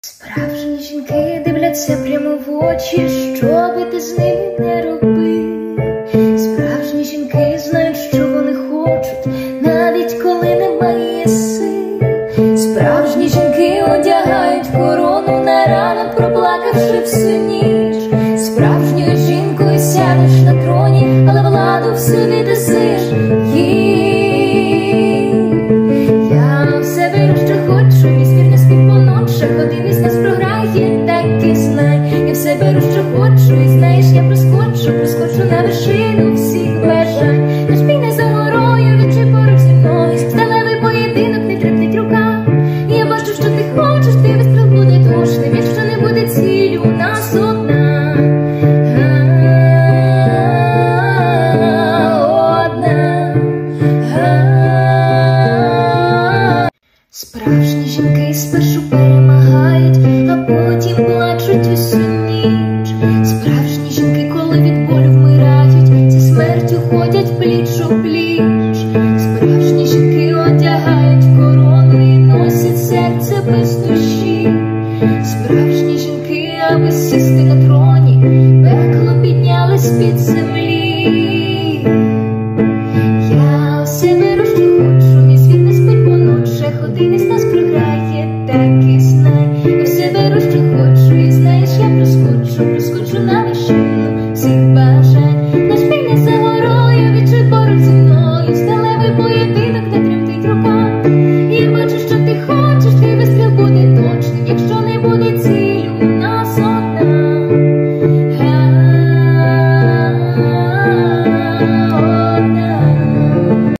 Справжні жінки дивляться прямо в очі, що би ти з ними не робив. Справжні жінки знають, що вони хочуть, навіть коли немає сил. Справжні жінки одягають корону на ранок, проплакавши всю ніч. Справжньою жінкою сядеш на троні, але владу всю віддасиш їй. Я в себе що хочу, і спірня спів по ночах, один із нас програв.